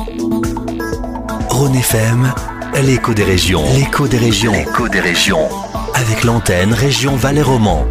Rhône FM, l'écho des régions. L'écho des régions. L'écho des régions. Avec l'antenne Région Valais-Roman.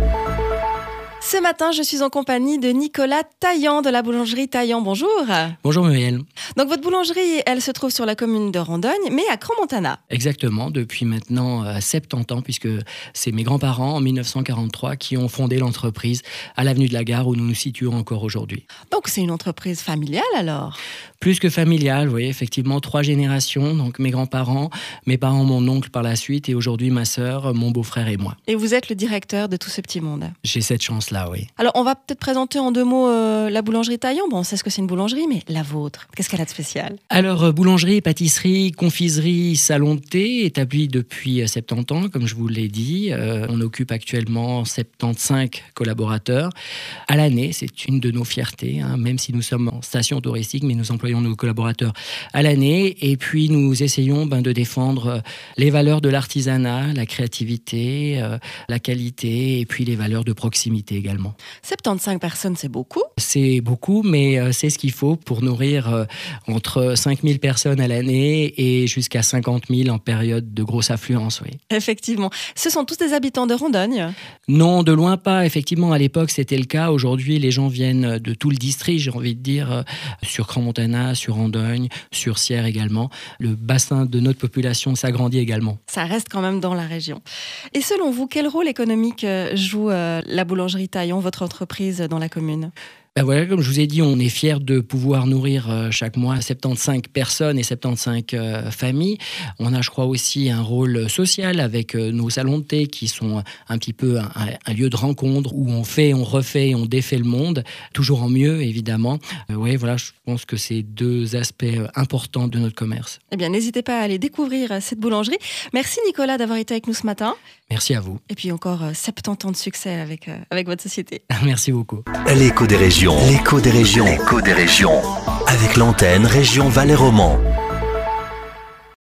Ce matin, je suis en compagnie de Nicolas Taillant de la boulangerie Taillant. Bonjour. Bonjour Muriel. Donc votre boulangerie, elle se trouve sur la commune de Rondogne, mais à Crans-Montana. Exactement, depuis maintenant 70 ans, puisque c'est mes grands-parents en 1943 qui ont fondé l'entreprise à l'avenue de la Gare où nous nous situons encore aujourd'hui. Donc c'est une entreprise familiale alors ? Plus que familiale, vous voyez, effectivement 3 générations, donc mes grands-parents, mes parents, mon oncle par la suite, et aujourd'hui ma sœur, mon beau-frère et moi. Et vous êtes le directeur de tout ce petit monde ? J'ai cette chance-là, oui. Alors on va peut-être présenter en 2 mots la boulangerie Taillant. Bon, on sait ce que c'est une boulangerie, mais la vôtre, qu'est-ce qu'elle a de spécial ? Alors, boulangerie, pâtisserie, confiserie, salon de thé, établi depuis 70 ans, comme je vous l'ai dit. On occupe actuellement 75 collaborateurs à l'année. C'est une de nos fiertés, hein, même si nous sommes en station touristique, mais nous employons nos collaborateurs à l'année. Et puis, nous essayons de défendre les valeurs de l'artisanat, la créativité, la qualité, et puis les valeurs de proximité également. 75 personnes, c'est beaucoup ? C'est beaucoup, mais c'est ce qu'il faut pour nourrir entre 5 000 personnes à l'année et jusqu'à 50 000 en période de grosse affluence, oui. Effectivement. Ce sont tous des habitants de Rondogne ? Non, de loin pas. Effectivement, à l'époque, c'était le cas. Aujourd'hui, les gens viennent de tout le district, j'ai envie de dire, sur Crans-Montana, sur Rondogne, sur Sierre également. Le bassin de notre population s'agrandit également. Ça reste quand même dans la région. Et selon vous, quel rôle économique joue la boulangerie Taillant, votre entreprise, dans la commune ? Ben voilà, comme je vous ai dit, on est fiers de pouvoir nourrir chaque mois 75 personnes et 75 familles. On a, je crois, aussi un rôle social avec nos salons de thé qui sont un petit peu un lieu de rencontre où on fait, on refait et on défait le monde, toujours en mieux, évidemment. Oui, voilà, je pense que c'est 2 aspects importants de notre commerce. Eh bien, n'hésitez pas à aller découvrir cette boulangerie. Merci Nicolas d'avoir été avec nous ce matin. Merci à vous. Et puis encore 70 ans de succès avec votre société. Merci beaucoup. L'écho des régions. L'écho des régions. L'écho des régions. Avec l'antenne Région Valais-Roman.